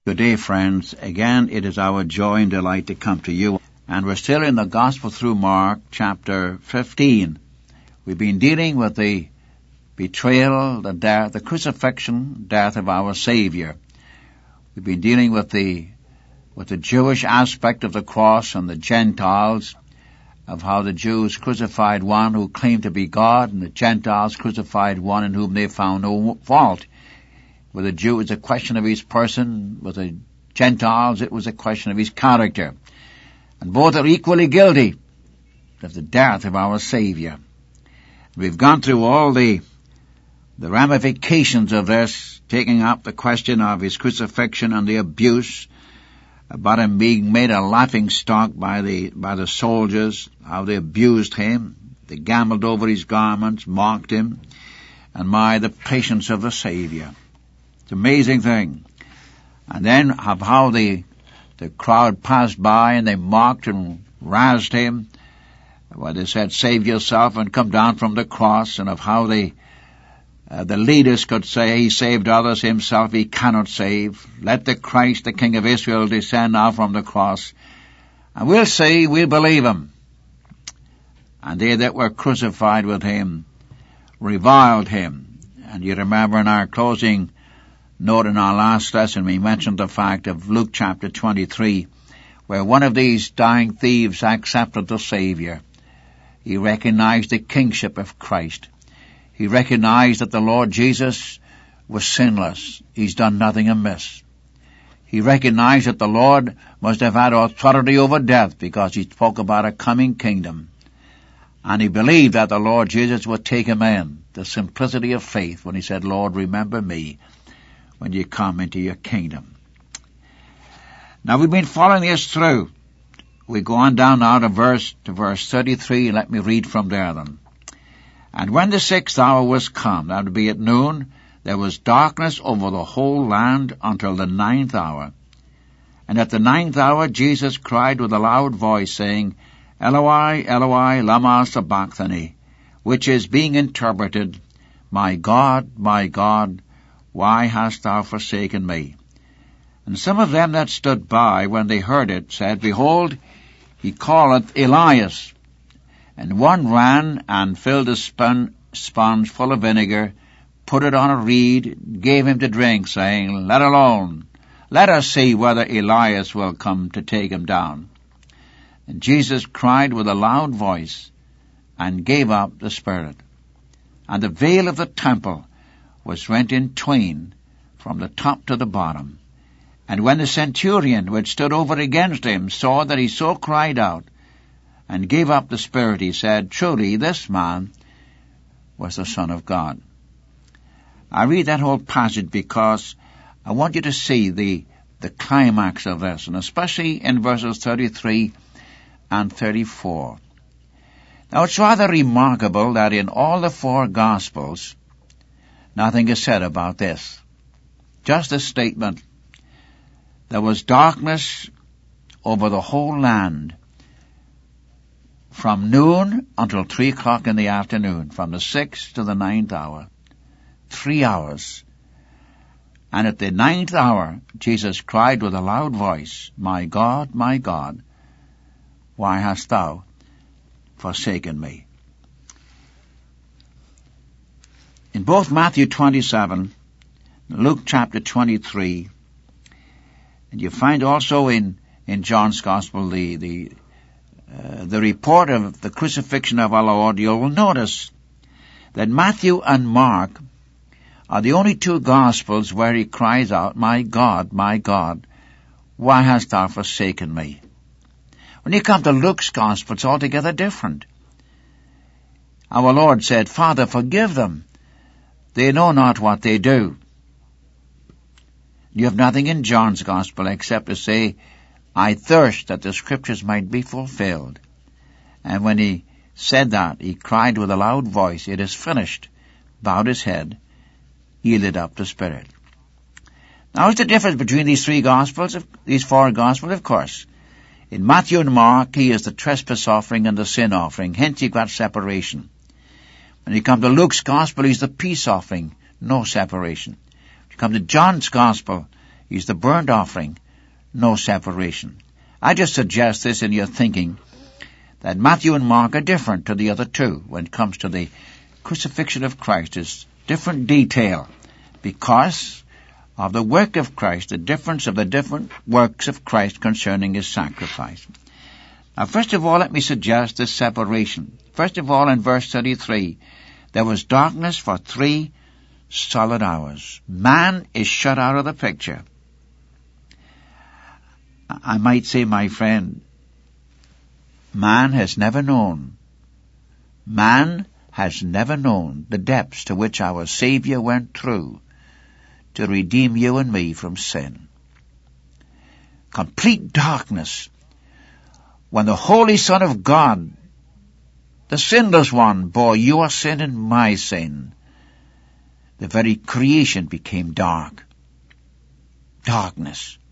Good day, friends. Again, it is our joy and delight to come to you. And we're still in the Gospel through Mark, chapter 15. We've been dealing with the betrayal, the death, the crucifixion, death of our Savior. We've been dealing with the Jewish aspect of the cross and the Gentiles, of how the Jews crucified one who claimed to be God, and the Gentiles crucified one in whom they found no fault. With the Jew, it's a question of his person. With the Gentiles, it was a question of his character. And both are equally guilty of the death of our Savior. We've gone through all the ramifications of this, taking up the question of his crucifixion and the abuse, about him being made a laughing stock by the soldiers, how they abused him, they gambled over his garments, mocked him, and the patience of the Savior. It's an amazing thing. And then of how the crowd passed by and they mocked and razzed him, where they said, "Save yourself and come down from the cross," and of how the leaders could say, "He saved others, himself he cannot save. Let the Christ, the King of Israel, descend now from the cross, and we'll see, we'll believe him." And they that were crucified with him reviled him. And you remember in our closing note in our last lesson, we mentioned the fact of Luke chapter 23, where one of these dying thieves accepted the Savior. He recognized the kingship of Christ. He recognized that the Lord Jesus was sinless. He's done nothing amiss. He recognized that the Lord must have had authority over death because he spoke about a coming kingdom. And he believed that the Lord Jesus would take him in, the simplicity of faith, when he said, "Lord, remember me when you come into your kingdom." Now we've been following this through. We go on down now to verse 33. Let me read from there then. "And when the 6th hour was come," that would be at noon, "there was darkness over the whole land until the 9th hour. And at the 9th hour Jesus cried with a loud voice, saying, Eloi, Eloi, lama sabachthani, which is being interpreted, my God, why hast thou forsaken me? And some of them that stood by, when they heard it, said, Behold, he calleth Elias. And one ran and filled a sponge full of vinegar, put it on a reed, gave him to drink, saying, Let alone, let us see whether Elias will come to take him down. And Jesus cried with a loud voice, and gave up the spirit. And the veil of the temple was rent in twain, from the top to the bottom. And when the centurion which stood over against him saw that he so cried out, and gave up the spirit, he said, Truly this man was the Son of God. I read that whole passage because I want you to see the climax of this, and especially in verses 33 and 34. Now it's rather remarkable that in all the 4 Gospels, nothing is said about this. Just a statement. There was darkness over the whole land from noon until 3 o'clock in the afternoon, from the 6th to the 9th hour. 3 hours. And at the 9th hour, Jesus cried with a loud voice, my God, why hast thou forsaken me? In both Matthew 27, Luke chapter 23, and you find also in John's Gospel the report of the crucifixion of our Lord, you will notice that Matthew and Mark are the only 2 Gospels where he cries out, my God, why hast thou forsaken me? When you come to Luke's Gospel, it's altogether different. Our Lord said, Father, forgive them. They know not what they do. You have nothing in John's Gospel except to say, I thirst that the Scriptures might be fulfilled. And when he said that, he cried with a loud voice, It is finished, bowed his head, yielded up the spirit. Now, what's the difference between these 3 Gospels, these 4 Gospels? Of course, in Matthew and Mark, he is the trespass offering and the sin offering. Hence, you've got separation. When you come to Luke's Gospel, he's the peace offering. No separation. When you come to John's Gospel, He's the burnt offering, no separation. I just suggest this in your thinking, that Matthew and Mark are different to the other two when it comes to the crucifixion of Christ. It's different detail because of the work of Christ, the difference of the different works of Christ concerning his sacrifice. Now, first of all, let me suggest this separation. First of all, in verse 33, there was darkness for 3 solid hours. Man is shut out of the picture. I might say, my friend, man has never known the depths to which our Savior went through to redeem you and me from sin. Complete darkness. When the Holy Son of God, the sinless one, bore your sin and my sin, the very creation became dark. Darkness.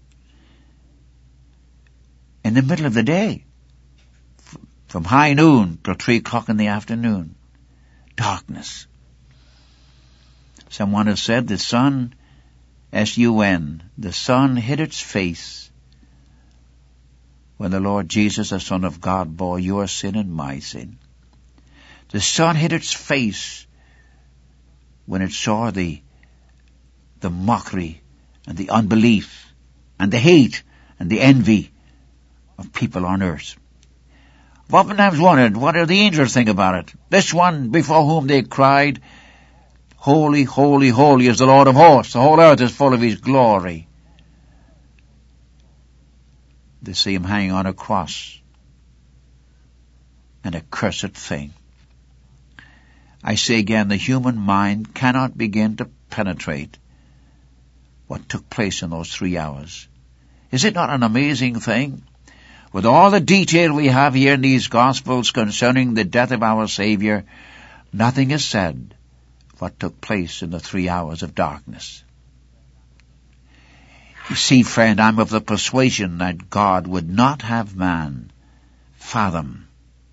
In the middle of the day, from high noon till 3 o'clock in the afternoon, darkness. Someone has said the sun, S-U-N, the sun hid its face when the Lord Jesus, the Son of God, bore your sin and my sin. The sun hid its face when it saw the mockery and the unbelief and the hate and the envy of people on earth. I've oftentimes wondered, what do the angels think about it? This one before whom they cried, "Holy, holy, holy is the Lord of hosts. The whole earth is full of his glory." They see him hanging on a cross. An accursed thing. I say again, the human mind cannot begin to penetrate what took place in those 3 hours. Is it not an amazing thing? With all the detail we have here in these Gospels concerning the death of our Savior, nothing is said of what took place in the 3 hours of darkness. You see, friend, I'm of the persuasion that God would not have man fathom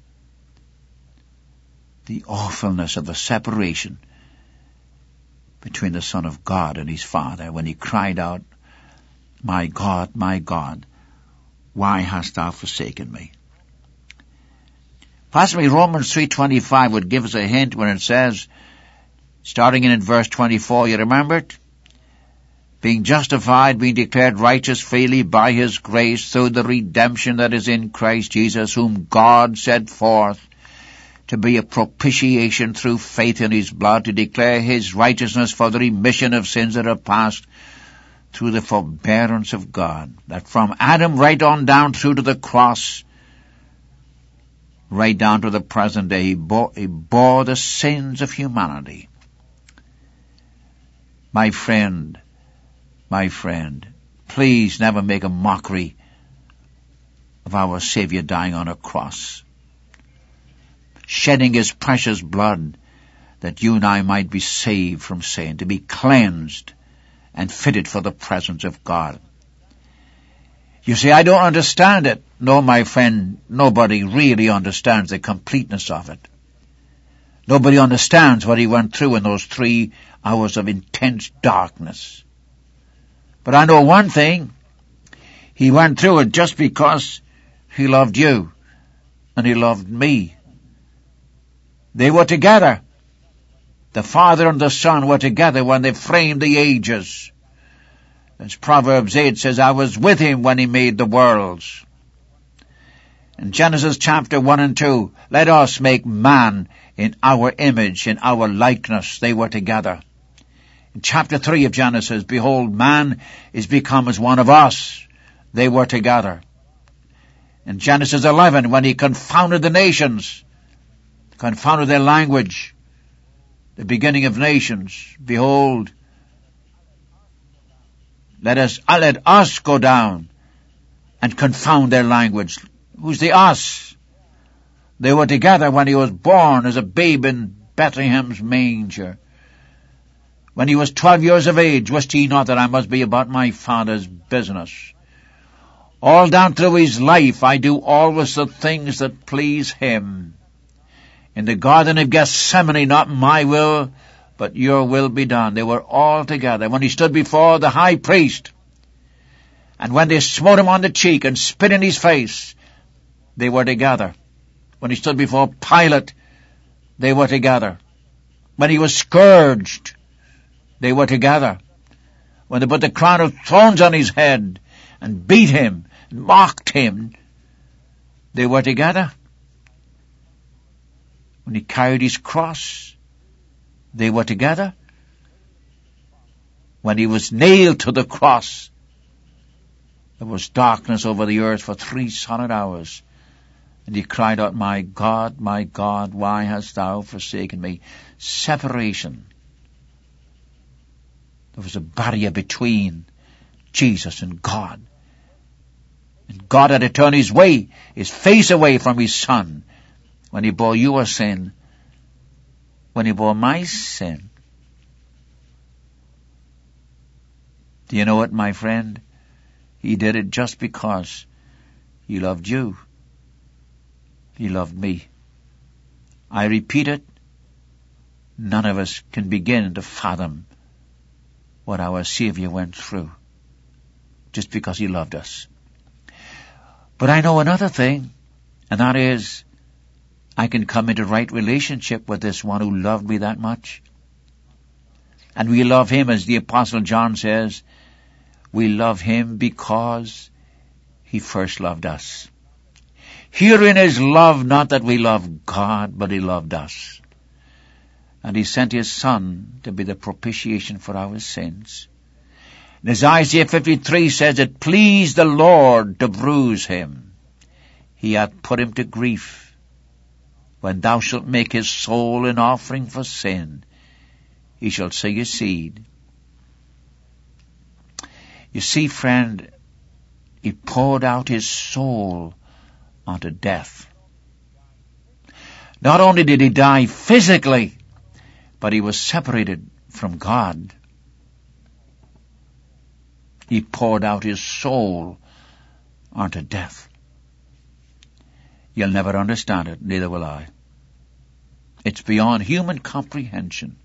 the awfulness of the separation between the Son of God and his Father when he cried out, my God, why hast thou forsaken me?" Possibly Romans 3:25 would give us a hint when it says, starting in verse 24, you remember it? Being justified, being declared righteous freely by his grace through the redemption that is in Christ Jesus, whom God set forth to be a propitiation through faith in his blood, to declare his righteousness for the remission of sins that are past through the forbearance of God, that from Adam right on down through to the cross, right down to the present day, he bore the sins of humanity. My friend, please never make a mockery of our Savior dying on a cross, shedding his precious blood that you and I might be saved from sin, to be cleansed and fitted for the presence of God. You see, I don't understand it. No, my friend, nobody really understands the completeness of it. Nobody understands what he went through in those 3 hours of intense darkness. But I know one thing. He went through it just because he loved you and he loved me. They were together. The Father and the Son were together when they framed the ages. As Proverbs 8 says, I was with him when he made the worlds. In Genesis chapter 1 and 2, let us make man in our image, in our likeness. They were together. In chapter 3 of Genesis, behold, man is become as one of us. They were together. In Genesis 11, when he confounded the nations, confounded their language, the beginning of nations, behold, let us go down and confound their language. Who's the us? They were together when he was born as a babe in Bethlehem's manger. When he was 12 years of age, wist he not that I must be about my Father's business? All down through his life, I do always the things that please him. In the Garden of Gethsemane, not my will, but your will be done. They were all together. When he stood before the high priest, And when they smote him on the cheek and spit in his face, they were together. When he stood before Pilate, they were together. When he was scourged, they were together. When they put the crown of thorns on his head and beat him, and mocked him, they were together. When he carried his cross, they were together. When he was nailed to the cross, there was darkness over the earth for 3 solid hours. And he cried out, my God, why hast thou forsaken me? Separation. There was a barrier between Jesus and God. And God had to turn his face away from his Son, when he bore your sin, when he bore my sin. Do you know what, my friend? He did it just because he loved you. He loved me. I repeat it, none of us can begin to fathom what our Savior went through, just because he loved us. But I know another thing, and that is, I can come into right relationship with this one who loved me that much. And we love him, as the Apostle John says, we love him because he first loved us. Herein is love, not that we love God, but he loved us. And he sent his Son to be the propitiation for our sins. And as Isaiah 53 says, it pleased the Lord to bruise him. He hath put him to grief. When thou shalt make his soul an offering for sin, he shall see his seed. You see, friend, he poured out his soul unto death. Not only did he die physically, but he was separated from God. He poured out his soul unto death. You'll never understand it, neither will I. It's beyond human comprehension.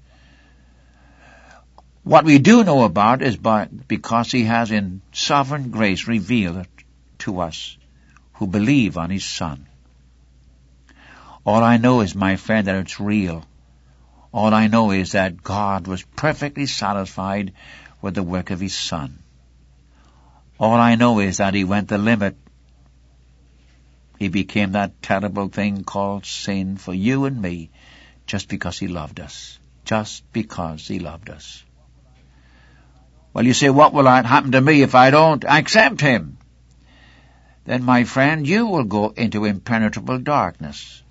What we do know about is because he has in sovereign grace revealed it to us who believe on his Son. All I know is, my friend, that it's real. All I know is that God was perfectly satisfied with the work of his Son. All I know is that he went the limit. He became that terrible thing called sin for you and me, just because he loved us. Just because he loved us. Well, you say, what will happen to me if I don't accept him? Then, my friend, you will go into impenetrable darkness.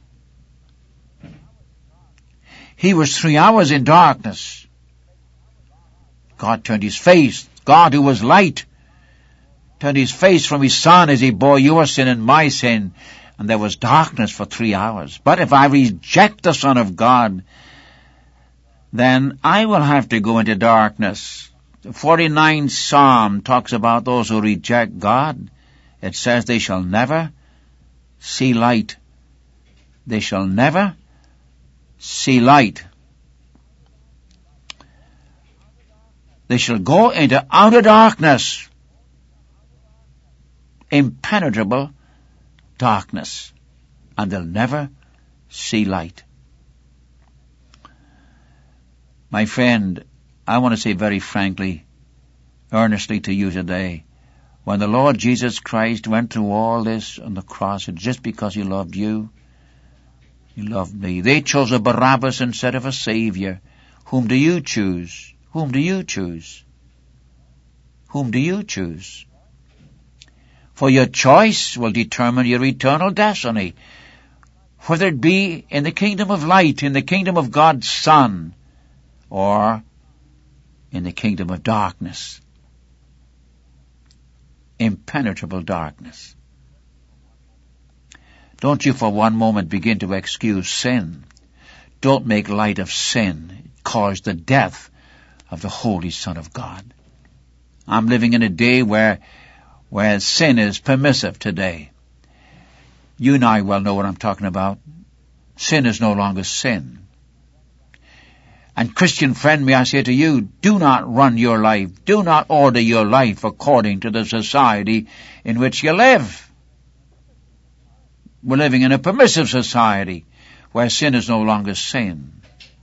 He was 3 hours in darkness. God turned his face. God, who was light, turned his face from his Son as he bore your sin and my sin, and there was darkness for 3 hours. But if I reject the Son of God, then I will have to go into darkness. The 49th Psalm talks about those who reject God. It says they shall never see light. They shall never see light. They shall go into outer darkness. Impenetrable darkness. And they'll never see light. My friend, I want to say very frankly, earnestly to you today, when the Lord Jesus Christ went through all this on the cross, it's just because he loved you. He loved me. They chose a Barabbas instead of a Savior. Whom do you choose? Whom do you choose? Whom do you choose? For your choice will determine your eternal destiny, whether it be in the kingdom of light, in the kingdom of God's Son, or in the kingdom of darkness. Impenetrable darkness. Don't you for one moment begin to excuse sin. Don't make light of sin. It caused the death of the Holy Son of God. I'm living in a day where sin is permissive today. You and I well know what I'm talking about. Sin is no longer sin. And Christian friend, may I say to you, do not run your life, do not order your life according to the society in which you live. We're living in a permissive society where sin is no longer sin,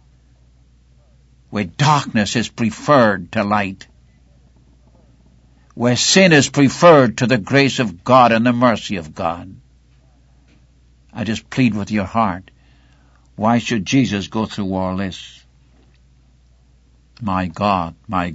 where darkness is preferred to light, where sin is preferred to the grace of God and the mercy of God. I just plead with your heart, why should Jesus go through all this? My God,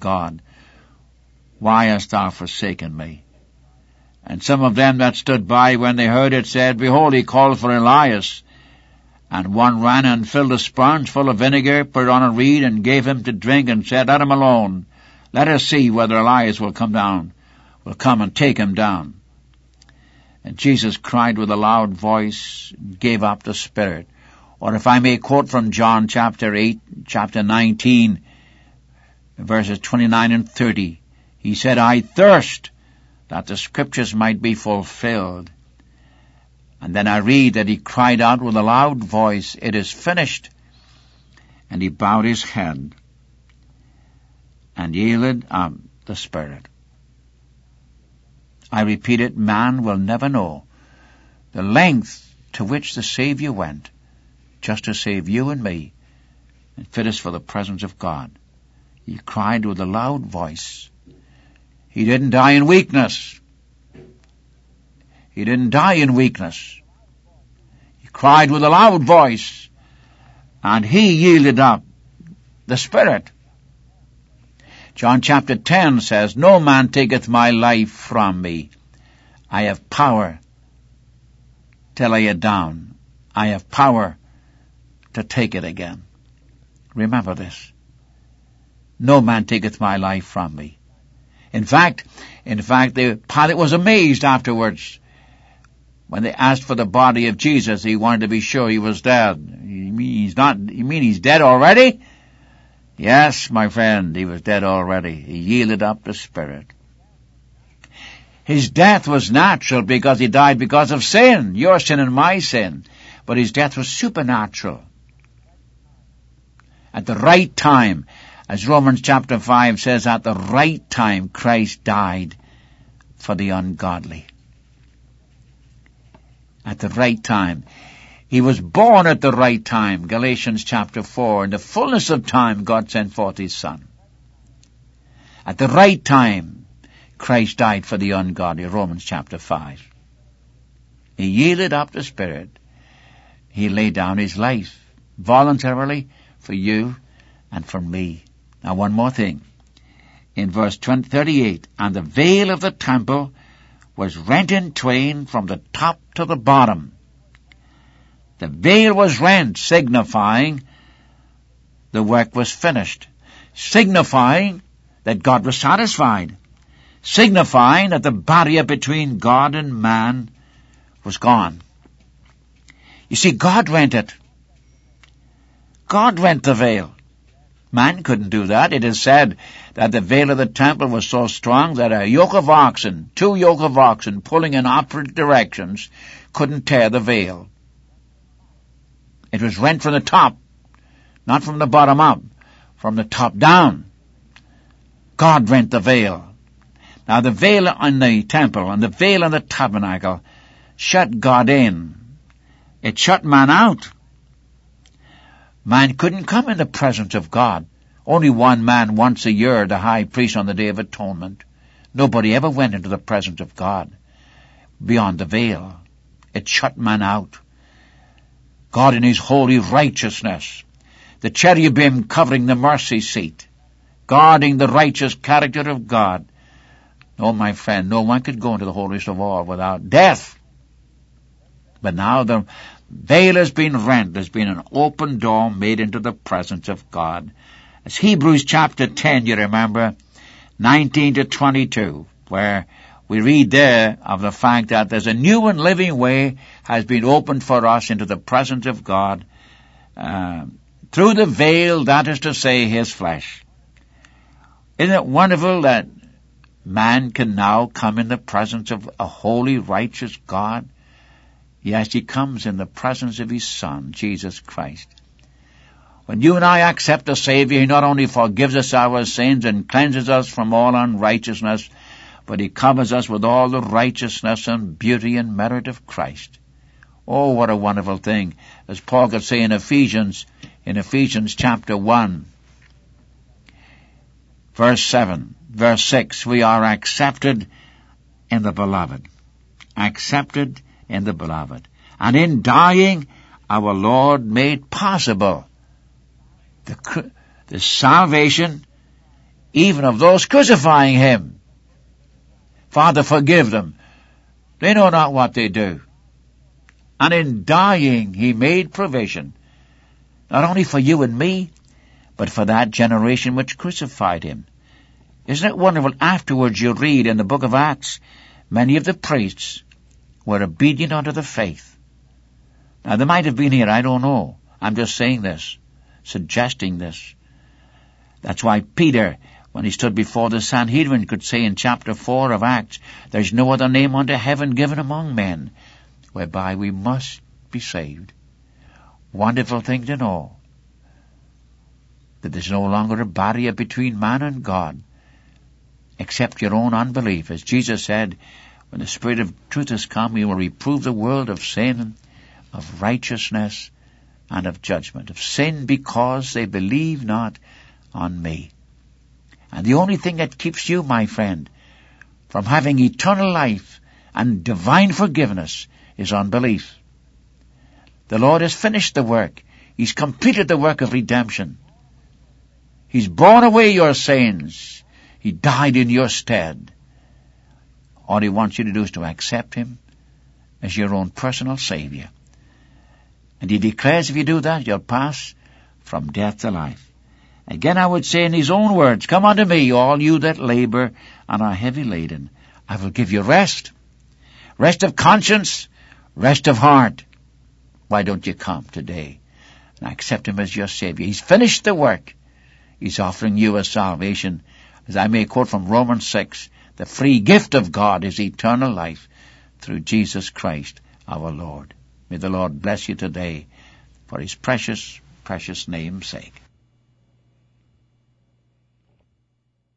why hast thou forsaken me? And some of them that stood by when they heard it said, Behold, he called for Elias. And one ran and filled a sponge full of vinegar, put it on a reed, and gave him to drink, and said, Let him alone. Let us see whether Elias will come and take him down. And Jesus cried with a loud voice, gave up the spirit. Or if I may quote from John chapter 8, chapter 19, verses 29 and 30, he said, I thirst, that the scriptures might be fulfilled. And then I read that he cried out with a loud voice, It is finished. And he bowed his head and yielded up the spirit. I repeat it, man will never know the length to which the Savior went just to save you and me and fit us for the presence of God. He cried with a loud voice. He didn't die in weakness. He didn't die in weakness. He cried with a loud voice, and he yielded up the spirit. John chapter 10 says, No man taketh my life from me. I have power to lay it down. I have power to take it again. Remember this. No man taketh my life from me. In fact, the Pilate was amazed afterwards. When they asked for the body of Jesus, he wanted to be sure he was dead. You mean he's dead already? Yes, my friend, he was dead already. He yielded up the spirit. His death was natural because he died because of sin, your sin and my sin. But his death was supernatural. At the right time, as Romans chapter 5 says, at the right time Christ died for the ungodly. At the right time. He was born at the right time, Galatians chapter 4. In the fullness of time, God sent forth his Son. At the right time, Christ died for the ungodly, Romans chapter 5. He yielded up the Spirit. He laid down his life voluntarily for you and for me. Now one more thing. In verse 38, and the veil of the temple was rent in twain from the top to the bottom. The veil was rent, signifying the work was finished, signifying that God was satisfied, signifying that the barrier between God and man was gone. You see, God rent it. God rent the veil. Man couldn't do that. It is said that the veil of the temple was so strong that two yoke of oxen pulling in opposite directions couldn't tear the veil. It was rent from the top, not from the bottom up, from the top down. God rent the veil. Now the veil in the temple and the veil in the tabernacle shut God in. It shut man out. Man couldn't come in the presence of God. Only one man once a year, the high priest on the Day of Atonement. Nobody ever went into the presence of God beyond the veil. It shut man out. God in his holy righteousness, the cherubim covering the mercy seat, guarding the righteous character of God. No, my friend, no one could go into the holiest of all without death. But now the veil has been rent. There's been an open door made into the presence of God. As Hebrews chapter 10, you remember, 19 to 22, where we read there of the fact that there's a new and living way has been opened for us into the presence of God through the veil, that is to say, his flesh. Isn't it wonderful that man can now come in the presence of a holy, righteous God? Yes, he comes in the presence of his Son, Jesus Christ. When you and I accept the Savior, He not only forgives us our sins and cleanses us from all unrighteousness, but He covers us with all the righteousness and beauty and merit of Christ. Oh, what a wonderful thing. As Paul could say in Ephesians chapter 1, verse 7, verse 6, we are accepted in the Beloved. Accepted in the Beloved. And in dying, our Lord made possible the salvation even of those crucifying Him. Father, forgive them. They know not what they do. And in dying, He made provision, not only for you and me, but for that generation which crucified Him. Isn't it wonderful? Afterwards you read in the book of Acts, many of the priests were obedient unto the faith. Now they might have been here, I don't know. I'm just saying this, suggesting this. That's why Peter, when he stood before the Sanhedrin, could say in chapter 4 of Acts, there's no other name under heaven given among men whereby we must be saved. Wonderful thing to know that there's no longer a barrier between man and God except your own unbelief. As Jesus said, when the Spirit of truth has come, He will reprove the world of sin, of righteousness, and of judgment. Of sin because they believe not on me. And the only thing that keeps you, my friend, from having eternal life and divine forgiveness is unbelief. The Lord has finished the work. He's completed the work of redemption. He's borne away your sins. He died in your stead. All He wants you to do is to accept Him as your own personal Savior. And He declares if you do that, you'll pass from death to life. Again, I would say in His own words, come unto me, all you that labor and are heavy laden. I will give you rest. Rest of conscience, rest of heart. Why don't you come today and accept Him as your Savior? He's finished the work. He's offering you a salvation. As I may quote from Romans 6, the free gift of God is eternal life through Jesus Christ our Lord. May the Lord bless you today for His precious, precious name's sake.